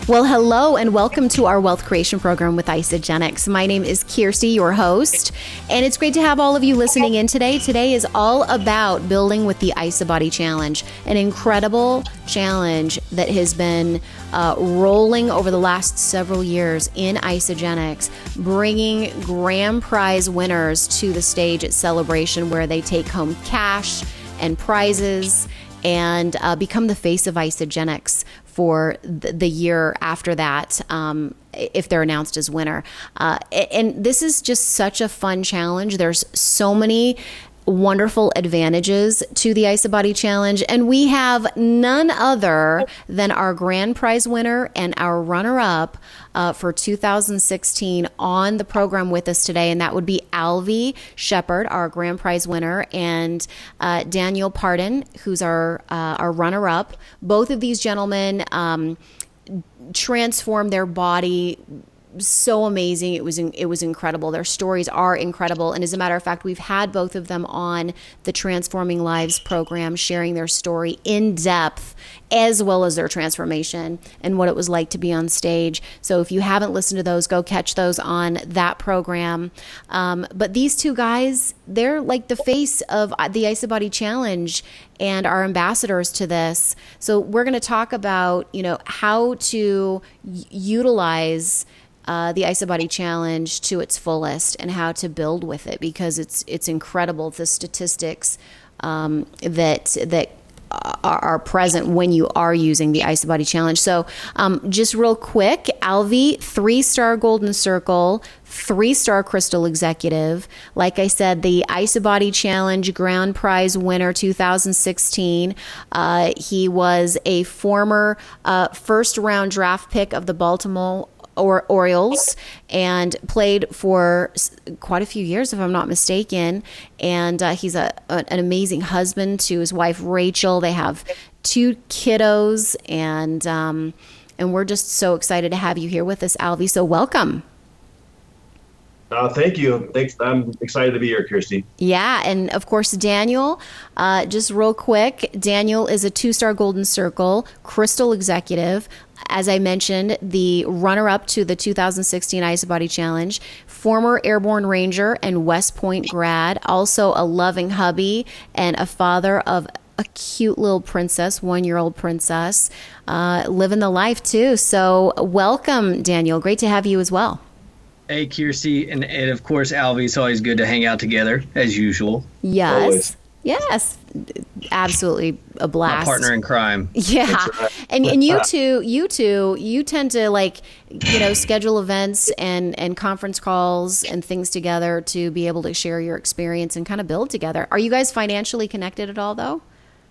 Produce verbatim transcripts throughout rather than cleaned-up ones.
Well, hello and welcome to our wealth creation program with Isagenix. My name is Kiersey, your host, and it's great to have all of you listening in today. Today is all about building with the IsaBody Challenge, an incredible challenge that has been uh, rolling over the last several years in Isagenix, bringing grand prize winners to the stage at Celebration where they take home cash and prizes and uh, become the face of Isagenix for the, the year after that, um, if they're announced as winner. Uh, and this is just such a fun challenge. There's so many wonderful advantages to the IsaBody Challenge, and we have none other than our grand prize winner and our runner-up uh, for two thousand sixteen on the program with us today, and that would be Alvy Shepard, our grand prize winner, and uh, Daniel Pardon, who's our uh, our runner-up. Both of these gentlemen um, transformed their body so amazing. It was it was incredible. Their stories are incredible. And as a matter of fact, we've had both of them on the Transforming Lives program, sharing their story in depth, as well as their transformation and what it was like to be on stage. So if you haven't listened to those, go catch those on that program. Um, but these two guys, they're like the face of the IsaBody Challenge and our ambassadors to this. So we're going to talk about, you know, how to y- utilize Uh, the IsaBody Challenge to its fullest and how to build with it, because it's it's incredible the statistics um, that that are, are present when you are using the IsaBody Challenge. So um, just real quick, Alvy, three-star Golden Circle, three-star Crystal Executive. Like I said, the IsaBody Challenge Grand Prize winner two thousand sixteen. Uh, he was a former uh, first-round draft pick of the Baltimore Or Orioles and played for quite a few years, if I'm not mistaken. And uh, he's a, a an amazing husband to his wife Rachel. They have two kiddos, and um, and we're just so excited to have you here with us, Alvy. So welcome. Uh, thank you. Thanks. I'm excited to be here, Kirsty. Yeah, and of course, Daniel, uh, just real quick, Daniel is a two-star Golden Circle Crystal Executive. As I mentioned, the runner-up to the two thousand sixteen IsaBody Challenge, former Airborne Ranger and West Point grad, also a loving hubby and a father of a cute little princess, one-year-old princess, uh, living the life too. So welcome, Daniel. Great to have you as well. Hey, Kiersey, and, and of course, Alvy. It's always good to hang out together, as usual. Yes. Always. Yes. Absolutely a blast. My partner in crime. Yeah. And and you two, you two, you tend to like, you know, schedule events and, and conference calls and things together to be able to share your experience and kind of build together. Are you guys financially connected at all, though?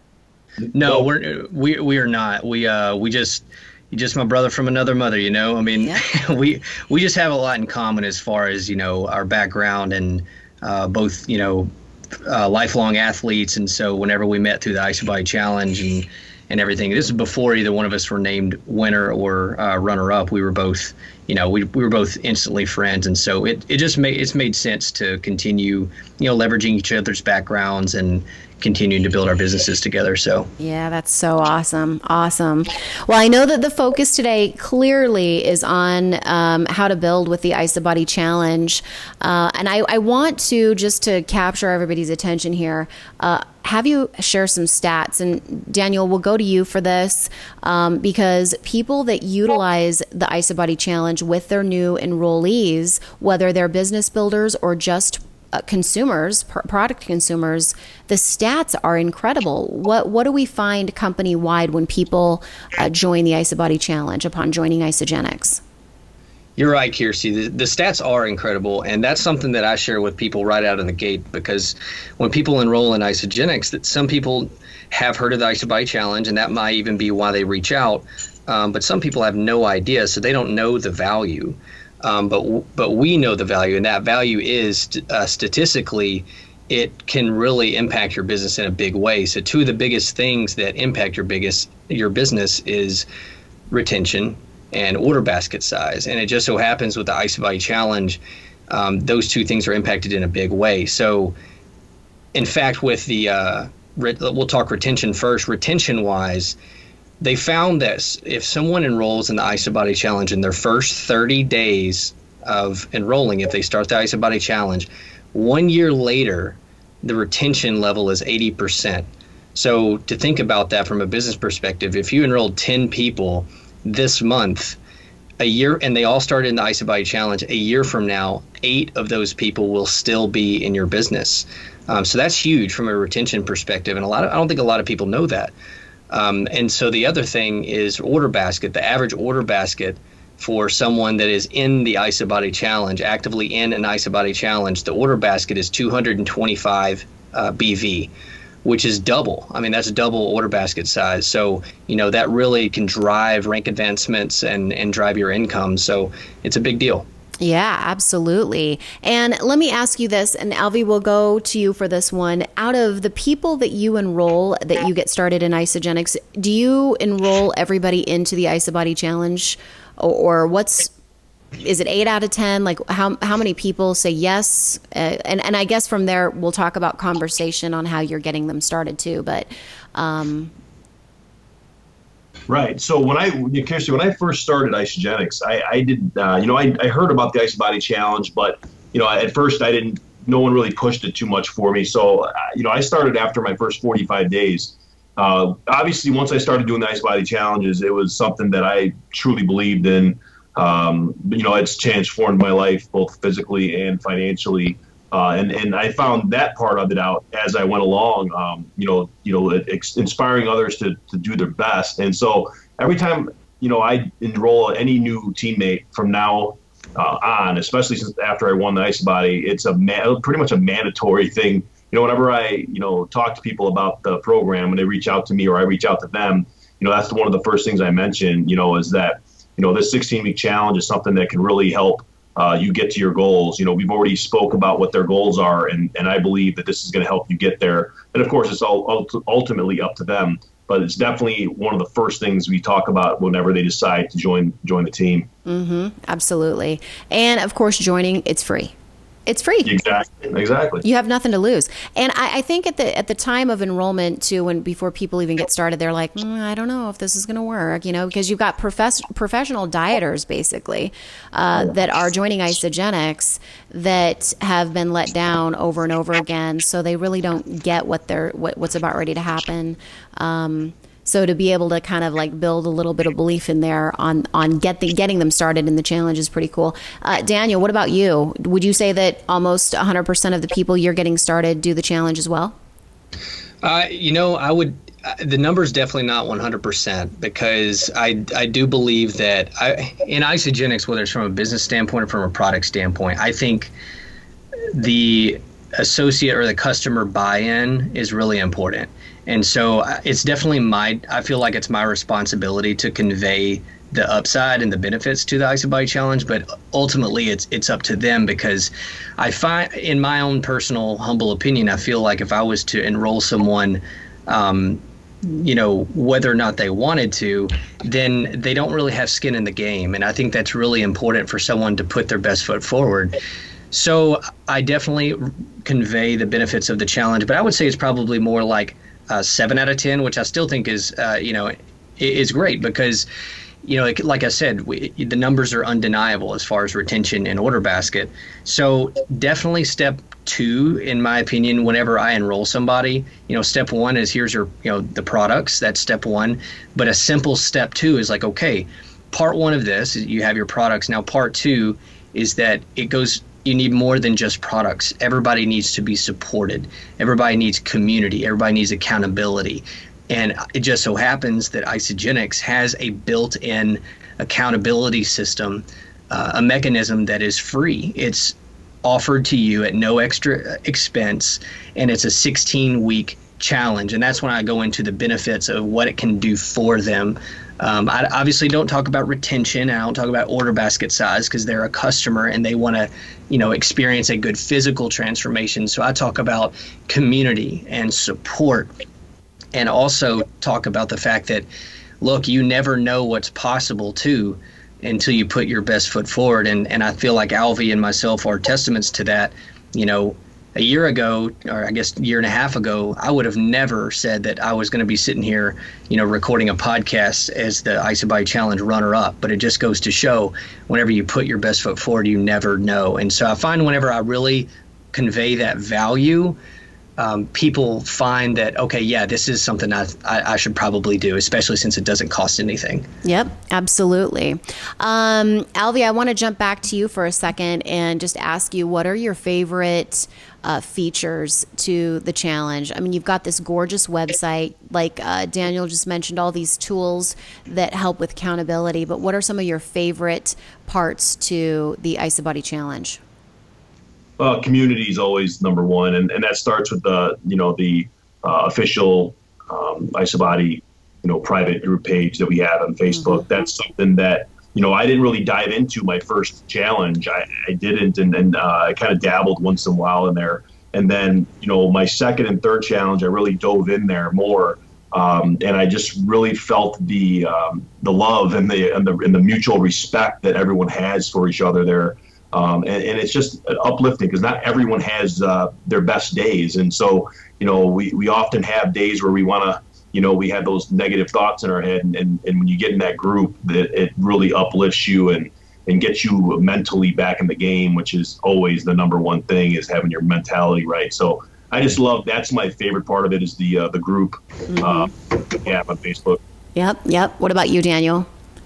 No, we're we we are not. We uh we just You're just my brother from another mother, you know. I mean, yeah. we we just have a lot in common as far as, you know, our background and uh, both, you know, uh, lifelong athletes. And so whenever we met through the IsaBody Challenge and and everything, this is before either one of us were named winner or uh, runner up. We were both, you know, we we were both instantly friends, and so it it just made it's made sense to continue, you know, leveraging each other's backgrounds and continuing to build our businesses together. So yeah, that's so awesome. Awesome. Well, I know that the focus today clearly is on um, how to build with the IsaBody Challenge. Uh, and I, I want to, just to capture everybody's attention here, uh, have you share some stats. And Daniel, we'll go to you for this um, because people that utilize the IsaBody Challenge with their new enrollees, whether they're business builders or just Uh, consumers, pr- product consumers, the stats are incredible. What what do we find company wide when people uh, join the IsaBody Challenge upon joining Isagenix? You're right, Kiersey. The, the stats are incredible, and that's something that I share with people right out of the gate, because when people enroll in Isagenix, that some people have heard of the IsaBody Challenge, and that might even be why they reach out. Um, but some people have no idea, so they don't know the value. Um, but but we know the value, and that value is uh, statistically, it can really impact your business in a big way. So two of the biggest things that impact your biggest your business is retention and order basket size. And it just so happens with the IsaBody Challenge, um, those two things are impacted in a big way. So in fact, with the uh, re- we'll talk retention first. Retention wise, they found that if someone enrolls in the IsaBody Challenge in their first thirty days of enrolling, if they start the IsaBody Challenge, one year later, the retention level is eighty percent. So to think about that from a business perspective, if you enrolled ten people this month, a year, and they all started in the IsaBody Challenge, a year from now, eight of those people will still be in your business. Um, so that's huge from a retention perspective. And a lot of, I don't think a lot of people know that. Um, and so the other thing is order basket. The average order basket for someone that is in the IsaBody Challenge, actively in an IsaBody Challenge, the order basket is two hundred twenty-five uh, B V, which is double. I mean, that's double order basket size. So, you know, that really can drive rank advancements and, and drive your income. So it's a big deal. Yeah, absolutely. And let me ask you this, and Alvy, will go to you for this one. Out of the people that you enroll, that you get started in Isagenix, do you enroll everybody into the IsaBody Challenge? Or, or what's, is it eight out of ten? Like how how many people say yes? Uh, and, and I guess from there, we'll talk about conversation on how you're getting them started too. But um, Right. So when I, Kirsty, when I first started Isagenix, I, I did, uh, you know, I, I heard about the IsaBody Challenge, but, you know, at first I didn't, no one really pushed it too much for me. So, uh, you know, I started after my first forty-five days. Uh, obviously, once I started doing the IsaBody Challenges, it was something that I truly believed in. Um, but, you know, it's transformed my life both physically and financially. Uh, and, and I found that part of it out as I went along, um, you know, you know, ex- inspiring others to, to do their best. And so every time, you know, I enroll any new teammate from now uh, on, especially since after I won the IsaBody, it's a ma- pretty much a mandatory thing. You know, whenever I, you know, talk to people about the program and they reach out to me or I reach out to them, you know, that's one of the first things I mention, you know, is that, you know, this sixteen week challenge is something that can really help Uh, you get to your goals. You know, we've already spoke about what their goals are, and, and I believe that this is going to help you get there. And of course, it's all ult- ultimately up to them, but it's definitely one of the first things we talk about whenever they decide to join join the team. Mm-hmm, absolutely. And of course, joining, it's free. It's free. Exactly. Exactly. You have nothing to lose. And I, I think at the at the time of enrollment too, when before people even get started, they're like, mm, I don't know if this is going to work, you know, because you've got profess- professional dieters basically uh, that are joining Isagenix that have been let down over and over again, so they really don't get what they're what, what's about ready to happen. Um, So to be able to kind of like build a little bit of belief in there on, on get the, getting them started in the challenge is pretty cool. Uh, Daniel, what about you? Would you say that almost one hundred percent of the people you're getting started do the challenge as well? Uh, you know, I would, uh, the number is definitely not one hundred percent because I, I do believe that I, in Isagenix, whether it's from a business standpoint or from a product standpoint, I think the associate or the customer buy-in is really important. And so it's definitely my, I feel like it's my responsibility to convey the upside and the benefits to the IsaBody Challenge, but ultimately it's it's up to them because I find, in my own personal humble opinion, I feel like if I was to enroll someone, um, you know, whether or not they wanted to, then they don't really have skin in the game. And I think that's really important for someone to put their best foot forward. So I definitely convey the benefits of the challenge, but I would say it's probably more like Uh, seven out of ten, which I still think is, uh, you know, is great because, you know, like, like I said, we, the numbers are undeniable as far as retention and order basket. So definitely step two, in my opinion, whenever I enroll somebody, you know, step one is here's your, you know, the products. That's step one. But a simple step two is like, okay, part one of this, you have your products. Now, part two is that it goes, you need more than just products. Everybody needs to be supported. Everybody needs community. Everybody needs accountability. And it just so happens that Isagenix has a built-in accountability system, uh, a mechanism that is free. It's offered to you at no extra expense, and it's a sixteen-week challenge. And that's when I go into the benefits of what it can do for them. Um, I obviously don't talk about retention. I don't talk about order basket size because they're a customer and they want to, you know, experience a good physical transformation. So I talk about community and support, and also talk about the fact that, look, you never know what's possible too until you put your best foot forward. And and I feel like Alvy and myself are testaments to that. You know, a year ago, or I guess a year and a half ago, I would have never said that I was going to be sitting here, you know, recording a podcast as the Ice Body Challenge runner-up. But it just goes to show, whenever you put your best foot forward, you never know. And so I find whenever I really convey that value, um, people find that, okay, yeah, this is something I, I I should probably do, especially since it doesn't cost anything. Yep, absolutely. Um, Alvy, I want to jump back to you for a second and just ask you, what are your favorite uh, features to the challenge? I mean, you've got this gorgeous website, like uh, Daniel just mentioned, all these tools that help with accountability, but what are some of your favorite parts to the Ice Body Challenge? Uh, community is always number one, and, and that starts with the you know the uh, official um, Ice Body you know private group page that we have on Facebook. Mm-hmm. That's something that you know I didn't really dive into my first challenge. I, I didn't, and then uh, I kind of dabbled once in a while in there. And then you know my second and third challenge, I really dove in there more, um, and I just really felt the um, the love and the and the and the mutual respect that everyone has for each other there. Um, and, and it's just uplifting because not everyone has uh, their best days. And so, you know, we, we often have days where we want to, you know, we have those negative thoughts in our head. And, and, and when you get in that group, that it really uplifts you and, and gets you mentally back in the game, which is always the number one thing, is having your mentality right. So I just love, that's my favorite part of it, is the uh, the group mm-hmm. uh, app on Facebook. Yep, yep. What about you, Daniel?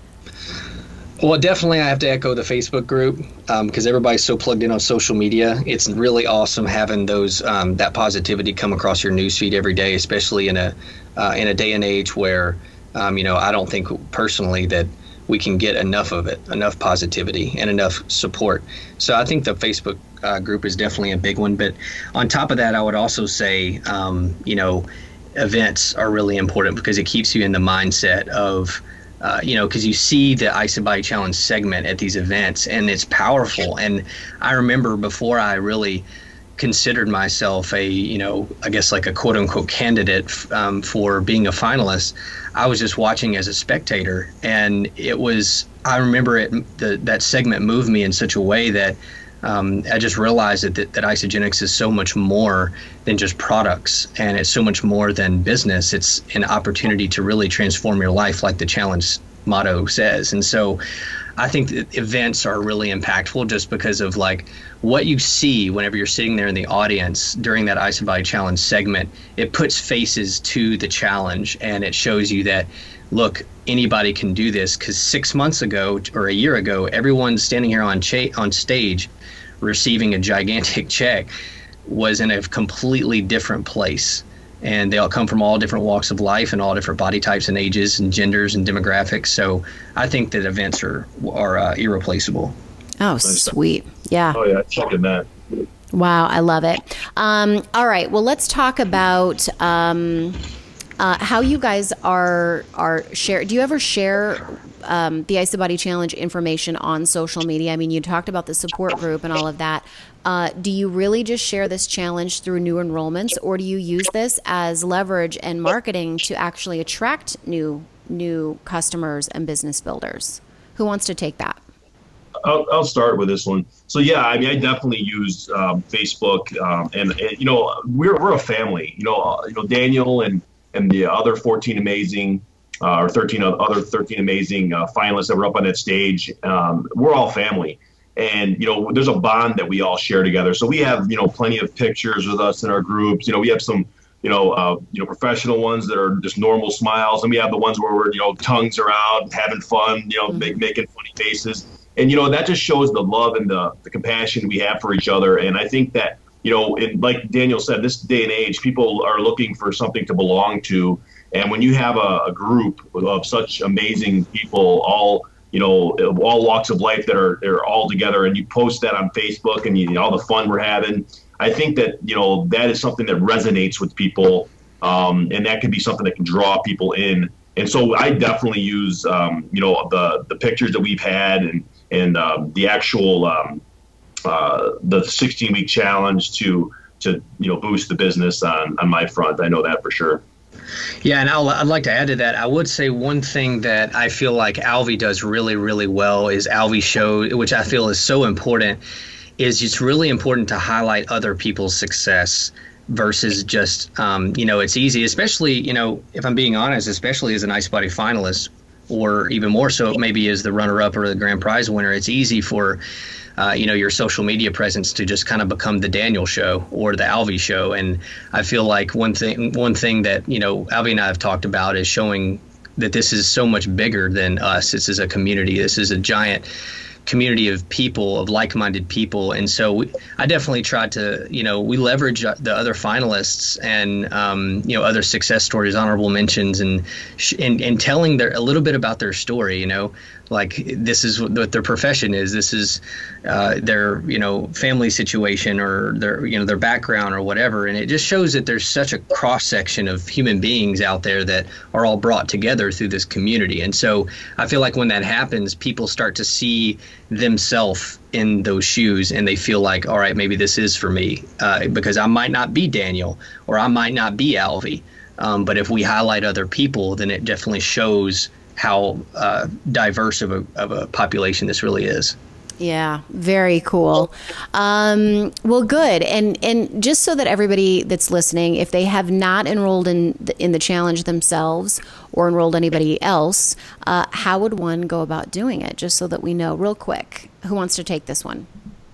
Well, definitely I have to echo the Facebook group because um, everybody's so plugged in on social media. It's really awesome having those um, that positivity come across your newsfeed every day, especially in a uh, in a day and age where, um, you know, I don't think personally that we can get enough of it, enough positivity and enough support. So I think the Facebook uh, group is definitely a big one. But on top of that, I would also say, um, you know, events are really important because it keeps you in the mindset of, Uh, you know, because you see the Ice Body Challenge segment at these events, and it's powerful. And I remember before I really considered myself a, you know, I guess like a quote unquote candidate um, for being a finalist, I was just watching as a spectator. And it was, I remember it, the, that segment moved me in such a way that Um, I just realized that, that that Isagenix is so much more than just products, and it's so much more than business. It's an opportunity to really transform your life, like the challenge motto says. And so I think that events are really impactful just because of like what you see whenever you're sitting there in the audience during that Ice Body Challenge segment. It puts faces to the challenge, and it shows you that, look, anybody can do this, because six months ago or a year ago, everyone standing here on cha- on stage receiving a gigantic check was in a completely different place. And they all come from all different walks of life and all different body types and ages and genders and demographics. So I think that events are, are uh, irreplaceable. Oh, sweet. Yeah. Oh, yeah. Checking that. Wow. I love it. Um, all right. Well, let's talk about um, uh, how you guys are are share. Do you ever share um, the Ice Body Challenge information on social media? I mean, you talked about the support group and all of that. Uh, do you really just share this challenge through new enrollments, or do you use this as leverage and marketing to actually attract new new customers and business builders? Who wants to take that? I'll, I'll start with this one. So yeah, I mean, I definitely use um, Facebook, um, and, and you know, we're we're a family. You know, uh, you know, Daniel and and the other fourteen amazing, uh, or thirteen other thirteen amazing uh, finalists that were up on that stage. Um, we're all family, and you know, there's a bond that we all share together. So we have you know plenty of pictures with us in our groups. You know, we have some you know uh, you know professional ones that are just normal smiles, and we have the ones where we're you know tongues are out, having fun, you know, make, making funny faces. And, you know, that just shows the love and the, the compassion we have for each other. And I think that, you know, in, like Daniel said, this day and age, people are looking for something to belong to. And when you have a, a group of such amazing people, all, you know, all walks of life that are they're all together, and you post that on Facebook and you, you know, all the fun we're having, I think that, you know, that is something that resonates with people. Um, and that can be something that can draw people in. And so I definitely use, um, you know, the, the pictures that we've had and, and um, the actual um, uh, the sixteen week challenge to to you know boost the business on on my front. I know that for sure. Yeah, and I'll, I'd like to add to that. I would say one thing that I feel like Alvy does really, really well is Alvy Show, which I feel is so important, is it's really important to highlight other people's success versus just, um, you know, it's easy, especially, you know, if I'm being honest, especially as an Ice Body finalist, or even more so maybe as the runner-up or the grand prize winner, it's easy for, uh, you know, your social media presence to just kind of become the Daniel show or the Alvy show. And I feel like one thing, one thing that, you know, Alvy and I have talked about is showing that this is so much bigger than us. This is a community. This is a giant community of people, of like-minded people. And so we, I definitely tried to, you know, we leverage the other finalists and, um, you know, other success stories, honorable mentions, and, sh- and, and telling their, a little bit about their story, you know, like this is what their profession is. This is uh, their, you know, family situation or their, you know, their background or whatever. And it just shows that there's such a cross section of human beings out there that are all brought together through this community. And so I feel like when that happens, people start to see themselves in those shoes and they feel like, all right, maybe this is for me, uh, because I might not be Daniel or I might not be Alvy. Um, but if we highlight other people, then it definitely shows how uh, diverse of a, of a population this really is. Yeah, very cool. Um, well, good. And and just so that everybody that's listening, if they have not enrolled in the, in the challenge themselves or enrolled anybody else, uh, how would one go about doing it? Just so that we know real quick. Who wants to take this one?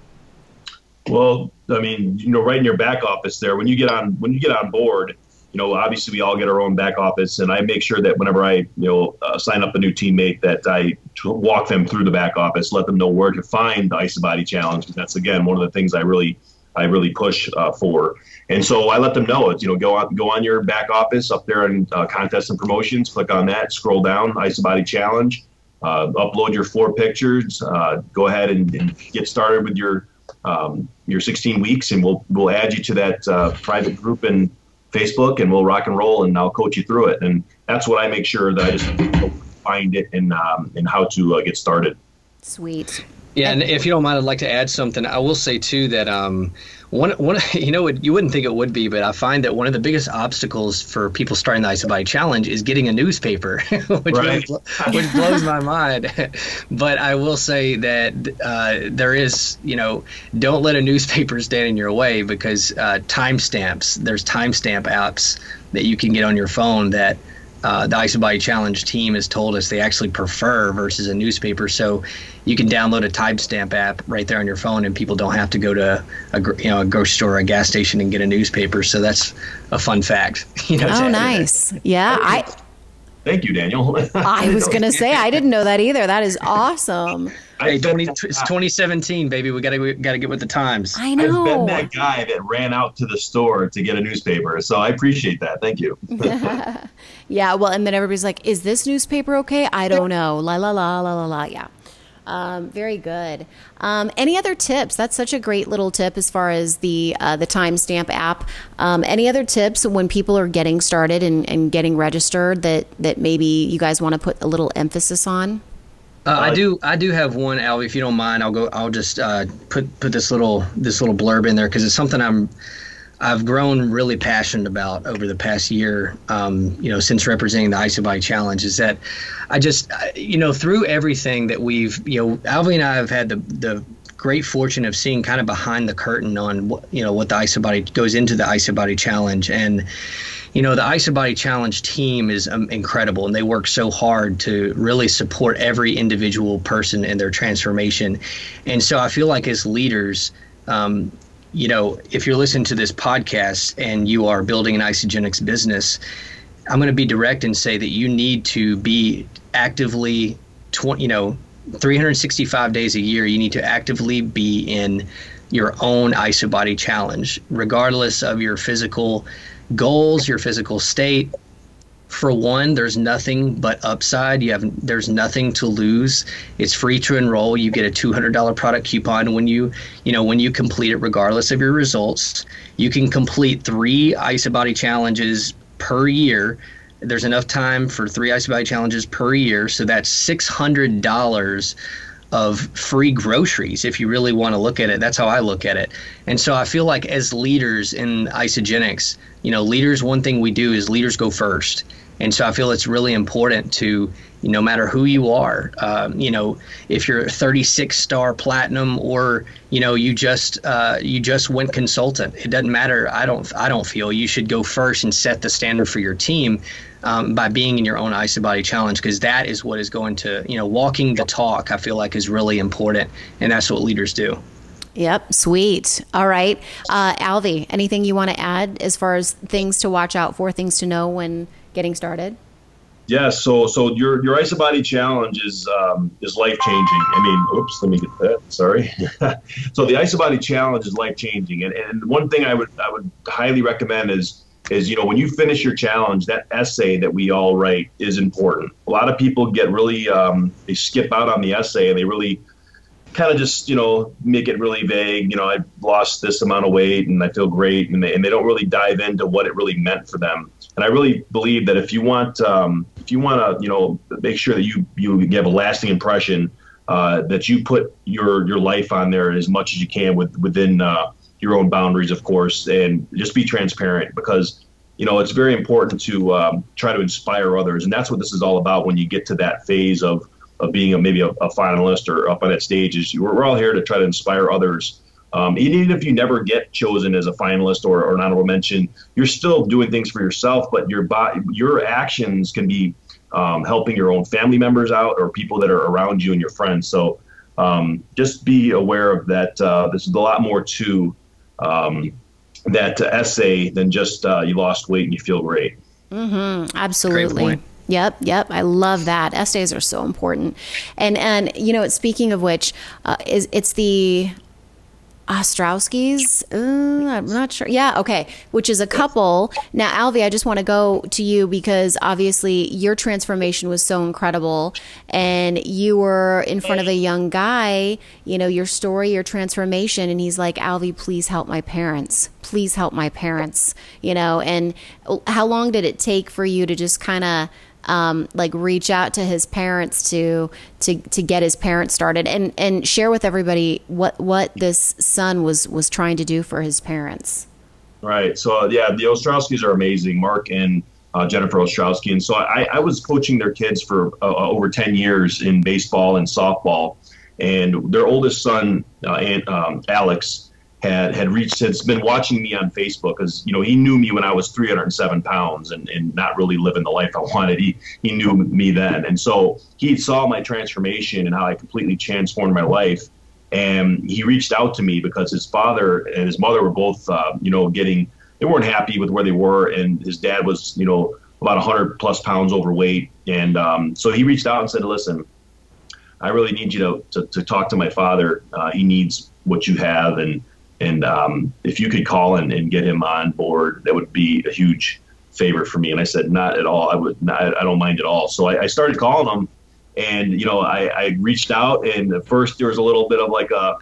Well, I mean, you know, right in your back office there, when you get on when you get on board, you know, obviously we all get our own back office, and I make sure that whenever I, you know, uh, sign up a new teammate, that I walk them through the back office, let them know where to find the IsaBody Challenge. That's, again, one of the things I really, I really push uh, for. And so I let them know it's, you know, go on, go on your back office up there in uh, contests and promotions, click on that, scroll down, IsaBody Challenge, uh, upload your four pictures, uh, go ahead and, and get started with your, um, your sixteen weeks, and we'll, we'll add you to that uh, private group and Facebook, and we'll rock and roll, and I'll coach you through it. And that's what I make sure that I just find it and um, and how to uh, get started. Sweet. Yeah, and if you don't mind, I'd like to add something. I will say too that um, one one you know you wouldn't think it would be, but I find that one of the biggest obstacles for people starting the IsaBody Challenge is getting a newspaper, which, right. really, which blows my mind. But I will say that uh, there is, you know, don't let a newspaper stand in your way, because uh, timestamps. There's timestamp apps that you can get on your phone that uh, the IsaBody Challenge team has told us they actually prefer versus a newspaper. So you can download a timestamp app right there on your phone, and people don't have to go to a, you know, a grocery store or a gas station and get a newspaper. So that's a fun fact. You know, oh, nice. Yeah. I. Thank you, Daniel. I was going to say, I didn't know that either. That is awesome. Hey, twenty, it's twenty seventeen, baby. We gotta we gotta get with the times. I know. I've been that guy that ran out to the store to get a newspaper, so I appreciate that. Thank you. Yeah, well, and then everybody's like, "Is this newspaper okay?" I don't know. La la la la la la. Yeah. Um, very good. Um, any other tips? That's such a great little tip as far as the uh, the timestamp app. Um, any other tips when people are getting started and, and getting registered that that maybe you guys want to put a little emphasis on? Uh, I do. I do have one, Alvy. If you don't mind, I'll go. I'll just uh, put put this little this little blurb in there, because it's something I'm I've grown really passionate about over the past year. Um, you know, since representing the IsaBody Challenge, is that I just you know through everything that we've you know Alvy and I have had the the great fortune of seeing kind of behind the curtain on what you know what the IsaBody goes into the IsaBody Challenge. And you know, the IsaBody Challenge team is um, incredible, and they work so hard to really support every individual person in their transformation. And so I feel like as leaders, um, you know, if you're listening to this podcast and you are building an Isagenix business, I'm going to be direct and say that you need to be actively, tw- you know, three hundred sixty-five days a year, you need to actively be in your own IsaBody Challenge, regardless of your physical goals, your physical state. For one, there's nothing but upside. You have there's nothing to lose. It's free to enroll. You get a two hundred dollars product coupon when you you know when you complete it, regardless of your results. You can complete three IsaBody challenges per year. There's enough time for three IsaBody challenges per year, so that's six hundred dollars of free groceries if you really want to look at it. That's how I look at it. And so I feel like as leaders in Isagenix, you know, leaders, one thing we do is leaders go first. And so I feel it's really important to, no matter who you are, um, you know, if you're thirty-six star platinum or, you know, you just uh, you just went consultant, it doesn't matter. I don't I don't feel you should go first and set the standard for your team um, by being in your own IsaBody challenge, because that is what is going to, you know, walking the talk, I feel like is really important. And that's what leaders do. Yep. Sweet. All right. Uh, Alvy, anything you want to add as far as things to watch out for, things to know when getting started? Yeah, so so your your IsaBody challenge is um, is life changing. I mean, oops, let me get that. Sorry. So the IsaBody challenge is life changing, and and one thing I would I would highly recommend is is you know when you finish your challenge, that essay that we all write is important. A lot of people get really um, they skip out on the essay and they really kind of just, you know, make it really vague. You know, I lost this amount of weight and I feel great. And they, and they don't really dive into what it really meant for them. And I really believe that if you want, um, if you want to, you know, make sure that you, you have a lasting impression, uh, that you put your, your life on there as much as you can with, within uh, your own boundaries, of course, and just be transparent, because, you know, it's very important to um, try to inspire others. And that's what this is all about when you get to that phase of, of being a, maybe a, a finalist or up on that stage. Is we're, we're all here to try to inspire others. Um, even if you never get chosen as a finalist or, or an honorable mention, you're still doing things for yourself, but your body, your actions can be um, helping your own family members out or people that are around you and your friends. So um, just be aware of that. Uh, this is a lot more to um, that uh, essay than just uh, you lost weight and you feel great. Mm-hmm. Absolutely. Yep. Yep. I love that. Essays are so important. And, and, you know, speaking of which, uh, is it's the Ostrowskis. Uh, I'm not sure. Yeah. Okay. Which is a couple. Now, Alvy, I just want to go to you because obviously your transformation was so incredible and you were in front of a young guy, you know, your story, your transformation. And he's like, Alvy, please help my parents. Please help my parents, you know, and how long did it take for you to just kind of Um, like reach out to his parents to to to get his parents started and and share with everybody what what this son was was trying to do for his parents? Right. So uh, yeah, the Ostrowskis are amazing, Mark and uh, Jennifer Ostrowski. And so I, I was coaching their kids for uh, over ten years in baseball and softball, and their oldest son, uh, and, um, Alex, had had reached, has been watching me on Facebook, because, you know, he knew me when I was three hundred seven pounds and, and not really living the life I wanted. He he knew me then. And so he saw my transformation and how I completely transformed my life. And he reached out to me because his father and his mother were both, uh, you know, getting, they weren't happy with where they were. And his dad was, you know, about one hundred plus pounds overweight. And um, so he reached out and said, listen, I really need you to, to, to talk to my father. Uh, he needs what you have. And And um, if you could call and, and get him on board, that would be a huge favor for me. And I said, not at all. I would not, I don't mind at all. So I, I started calling him, and, you know, I, I reached out, and at first there was a little bit of like a,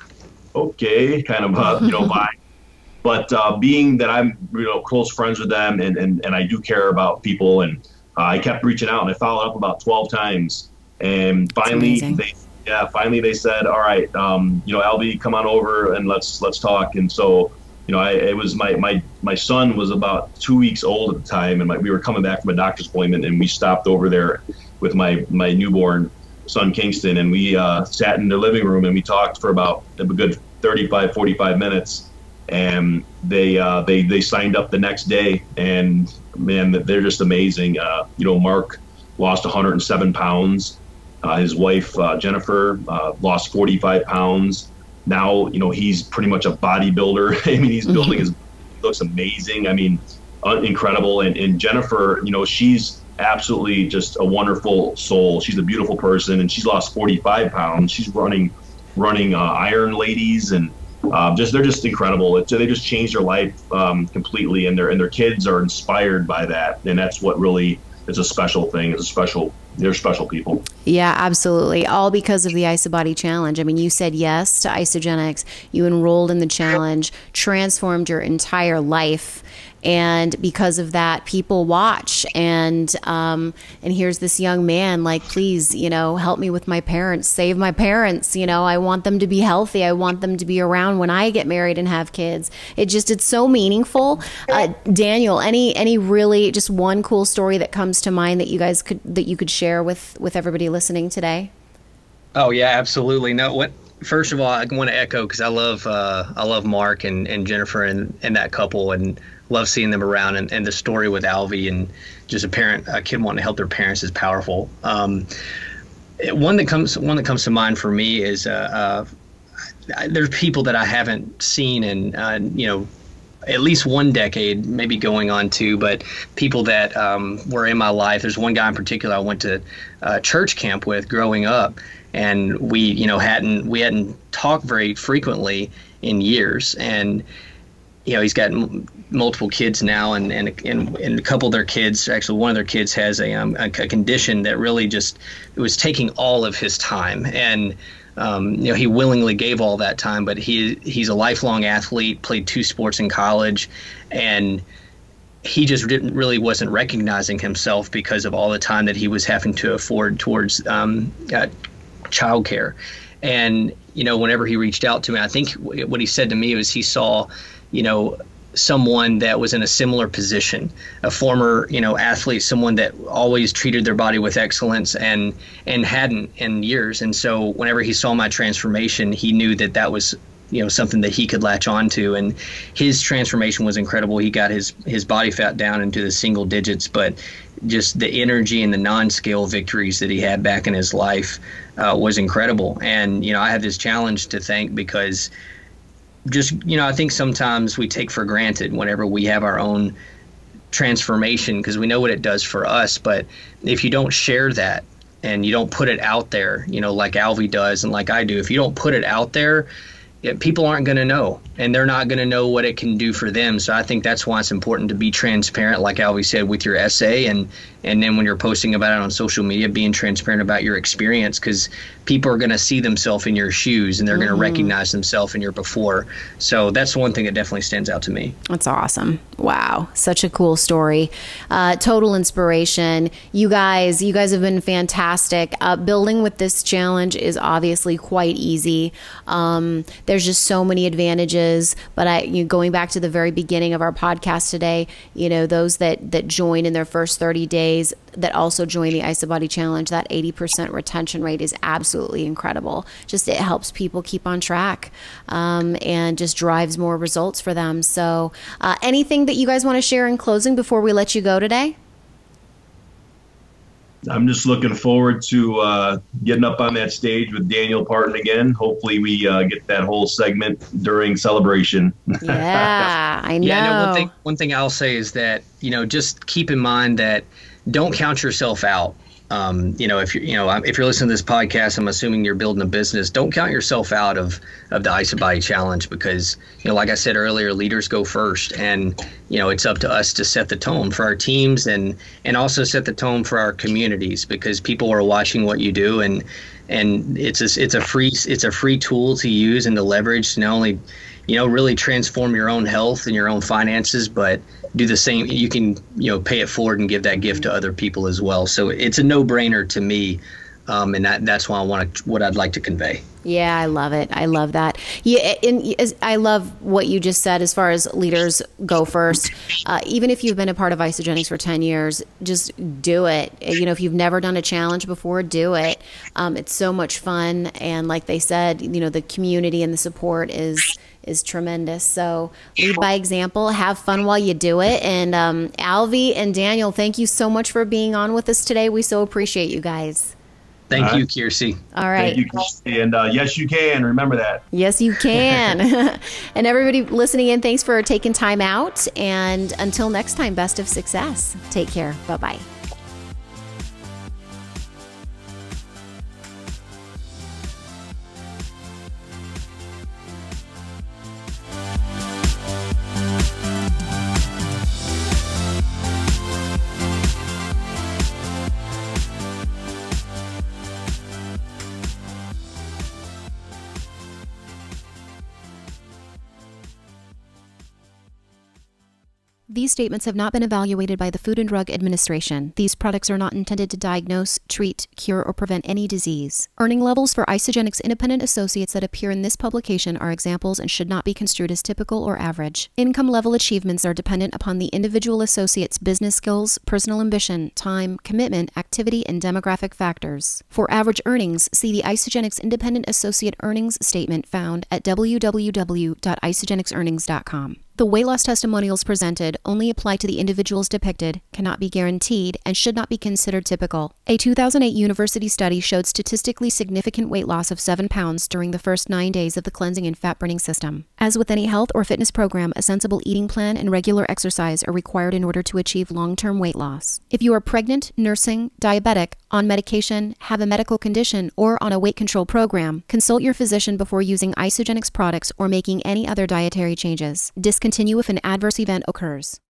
okay, kind of, uh, you know, vibe. But uh, being that I'm, you know, close friends with them, and, and, and I do care about people, and uh, I kept reaching out, and I followed up about twelve times. And finally they, Yeah, finally they said, all right, um, you know, Alvy, come on over and let's let's talk. And so, you know, I it was my my my son was about two weeks old at the time, and my, we were coming back from a doctor's appointment, and we stopped over there with my my newborn son Kingston, and we uh, sat in the living room and we talked for about a good thirty-five, forty-five minutes. And they uh, they they signed up the next day, and man, they're just amazing. Uh, you know, Mark lost one hundred seven pounds. Uh, his wife, uh, Jennifer, uh, lost forty-five pounds. Now, you know, he's pretty much a bodybuilder. I mean, he's building his, looks amazing. I mean, uh, incredible. And, and Jennifer, you know, she's absolutely just a wonderful soul. She's a beautiful person, and she's lost forty-five pounds. She's running, running uh, Iron Ladies, and uh, just, they're just incredible. It's, they just changed their life um, completely, and their, and their kids are inspired by that. And that's what really is a special thing. It's a special, they're special people. Yeah, absolutely. All because of the IsaBody Challenge. I mean, you said yes to Isagenix. You enrolled in the challenge, transformed your entire life. And because of that, people watch. And um, and here's this young man like, please, you know, help me with my parents, save my parents. You know, I want them to be healthy. I want them to be around when I get married and have kids. It just, it's so meaningful. Uh, Daniel, any any really just one cool story that comes to mind that you guys could, that you could share with, with everybody listening today? Oh, yeah, absolutely. No, what, first of all, I want to echo, because I love uh, I love Mark and, and Jennifer and, and that couple, and love seeing them around, and, and the story with Alvy and just a parent, a kid wanting to help their parents is powerful. Um, one that comes, one that comes to mind for me is uh, uh, there's people that I haven't seen in, uh, you know, at least one decade, maybe going on two, but people that um, were in my life. There's one guy in particular I went to uh, church camp with growing up, and we, you know, hadn't we hadn't talked very frequently in years, and you know, he's got m- multiple kids now, and, and and and a couple of their kids, actually one of their kids has a, um, a, a condition that really just, it was taking all of his time. And, um, you know, he willingly gave all that time, but he he's a lifelong athlete, played two sports in college, and he just didn't really wasn't recognizing himself because of all the time that he was having to afford towards um, uh, childcare. And, you know, whenever he reached out to me, I think what he said to me was he saw, you know, someone that was in a similar position, a former, you know, athlete, someone that always treated their body with excellence and and hadn't in years. And so whenever he saw my transformation, he knew that that was, you know, something that he could latch on to. And his transformation was incredible. He got his, his body fat down into the single digits, but just the energy and the non-scale victories that he had back in his life uh, was incredible. And, you know, I have this challenge to thank because just, you know, I think sometimes we take for granted whenever we have our own transformation, because we know what it does for us. But if you don't share that and you don't put it out there, you know, like Alvy does and like I do, if you don't put it out there, it, people aren't going to know, and they're not going to know what it can do for them. So I think that's why it's important to be transparent, like Alvy said, with your essay, and and then when you're posting about it on social media, being transparent about your experience, because people are going to see themselves in your shoes, and they're mm-hmm. going to recognize themselves in your before. So that's one thing that definitely stands out to me. That's awesome. Wow. Such a cool story. Uh, total inspiration. You guys, you guys have been fantastic. Uh, building with this challenge is obviously quite easy. Um, there's just so many advantages, but I, you know, going back to the very beginning of our podcast today, you know, those that, that join in their first thirty days, that also join the IsaBody Challenge, that eighty percent retention rate is absolutely incredible. Just, it helps people keep on track um, and just drives more results for them. So uh, anything that you guys want to share in closing before we let you go today? I'm just looking forward to uh, getting up on that stage with Daniel Parton again. Hopefully we uh, get that whole segment during celebration. Yeah, I know. Yeah, no, one thing, one thing I'll say is that, you know, just keep in mind that don't count yourself out. Um, you know, if you're, you know, if you're listening to this podcast, I'm assuming you're building a business. Don't count yourself out of, of the IsaBody Challenge, because, you know, like I said earlier, leaders go first, and, you know, it's up to us to set the tone for our teams, and, and also set the tone for our communities, because people are watching what you do, and, and it's a, it's a free, it's a free tool to use and to leverage to not only, you know, really transform your own health and your own finances, but do the same. You can, you know, pay it forward and give that gift to other people as well. So it's a no-brainer to me, um, and that that's why I want to, what I'd like to convey. Yeah, I love it. I love that. Yeah, and I love what you just said as far as leaders go first. Uh, even if you've been a part of Isagenix for ten years, just do it. You know, if you've never done a challenge before, do it. Um, it's so much fun, and like they said, you know, the community and the support is is tremendous. So lead by example, have fun while you do it. And um, Alvy and Daniel, thank you so much for being on with us today. We so appreciate you guys. Thank All you, right. Kiersey. All right. Thank you, Kiersey. And uh, yes, you can. Remember that. Yes, you can. And everybody listening in, thanks for taking time out. And until next time, best of success. Take care. Bye-bye. These statements have not been evaluated by the Food and Drug Administration. These products are not intended to diagnose, treat, cure, or prevent any disease. Earning levels for Isagenix independent associates that appear in this publication are examples and should not be construed as typical or average. Income level achievements are dependent upon the individual associate's business skills, personal ambition, time, commitment, activity, and demographic factors. For average earnings, see the Isagenix Independent Associate Earnings Statement found at w w w dot isagenix earnings dot com. The weight loss testimonials presented only apply to the individuals depicted, cannot be guaranteed, and should not be considered typical. A two thousand eight university study showed statistically significant weight loss of seven pounds during the first nine days of the cleansing and fat-burning system. As with any health or fitness program, a sensible eating plan and regular exercise are required in order to achieve long-term weight loss. If you are pregnant, nursing, diabetic, on medication, have a medical condition, or on a weight control program, consult your physician before using Isagenix products or making any other dietary changes. Discontinue if an adverse event occurs.